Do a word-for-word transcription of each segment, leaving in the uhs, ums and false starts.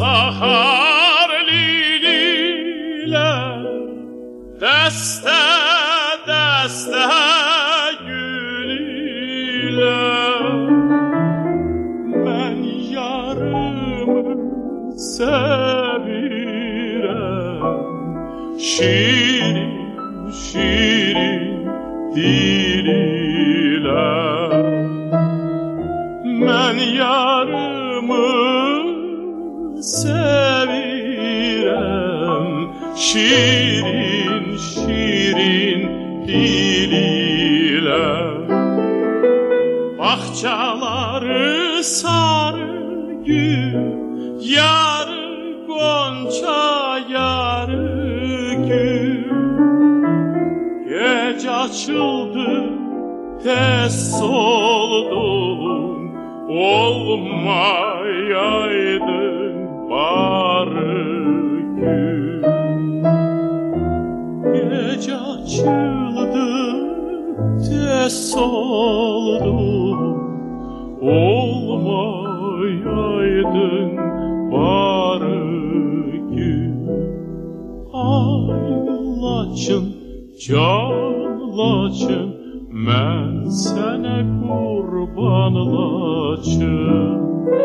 sahar lililer deste deste gülüler. Ben yarımı sevirem, şirin şirin dililer. Ben yarımı sevirem, şirin şirin dililer. Bahçaları sarı gül, yarı gonca yarı gül. Gece açıldı tez soldum, olmayaydın bari gün. Gece açıldı tez soldum, olmayaydın bari gün. Ay laçın, can laçın, mən sənə qurban laçın.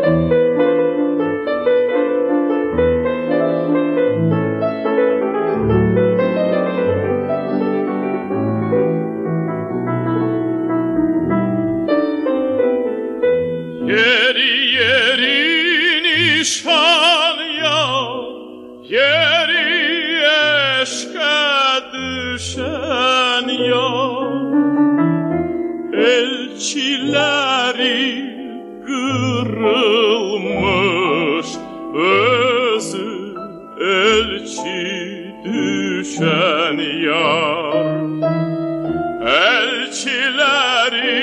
Yeri yeri nişan ya, yeri eşke düşen ya. Elçileri kırılmış, özü elçi düşen yar. Elçileri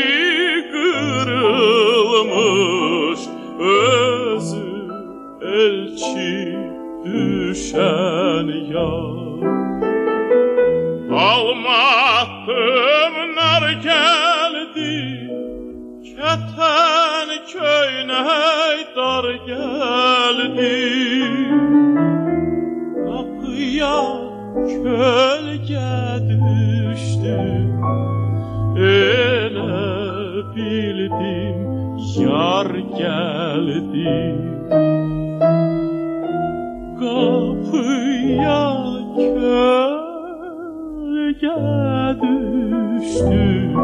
kırılmış, özü elçi düşen yar. Almatımlar geldi, keten köyney dar geldi. Kapıya kölge düştü, ele bildim yar geldi. Kapıya kölge düştü,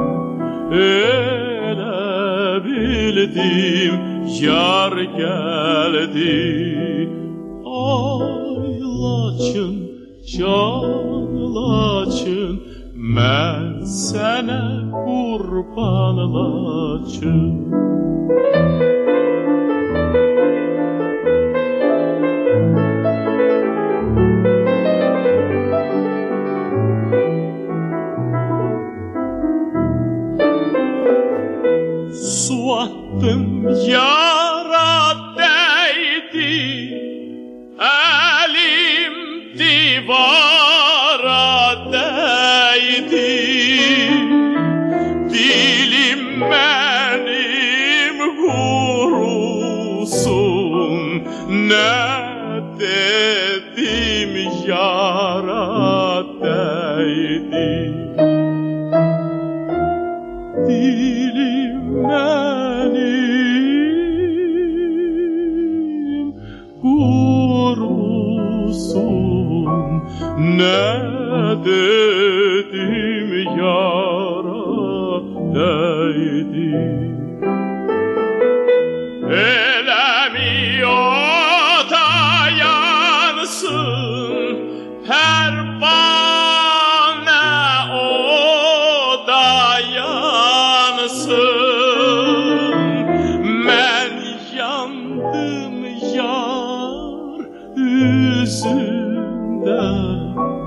ele bildim yar geldi. Ay laçın, can laçın, mən sənə qurban laçın. Su attım yara değdi, elim divara değdi. Dilim benim kurusun, ne dedim yara değdi. Dilim benim kurusun, ne dedim yara değdi. Elemi o da yansın, pervane o da yansın. Men yandım yar yüzünden,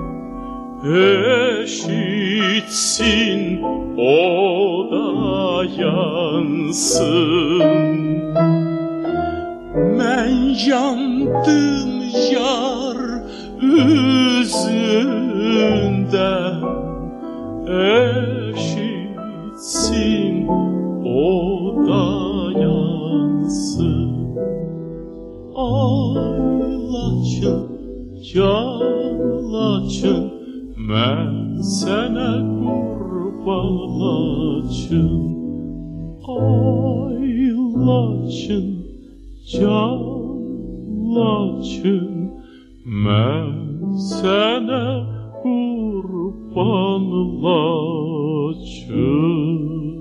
eşitsin o da yansın. Men yandım yar yüzünden, eşitsin o da yansın. Oh. laçın, can laçın, mən sənə qurban laçın. Ay laçın, can laçın, mən sənə qurban laçın.